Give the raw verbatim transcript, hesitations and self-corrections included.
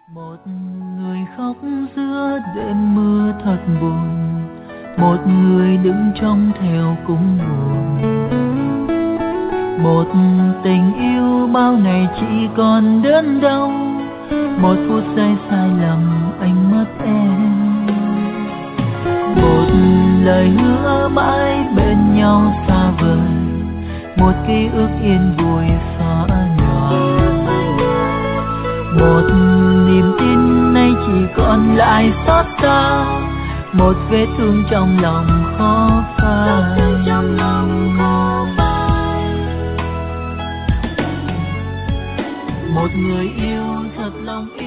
Một người khóc giữa đêm mưa thật buồn, một người đứng trong theo cũng buồn. Một tình yêu bao ngày chỉ còn đớn đau, một phút giây sai lầm anh mất em. Một lời hứa mãi bên nhau xa vời, một ký ức yên vui xóa nhòa. Một niềm tin nay chỉ còn lại xót xa, một vết thương trong lòng khó phai. Một người yêu thật lòng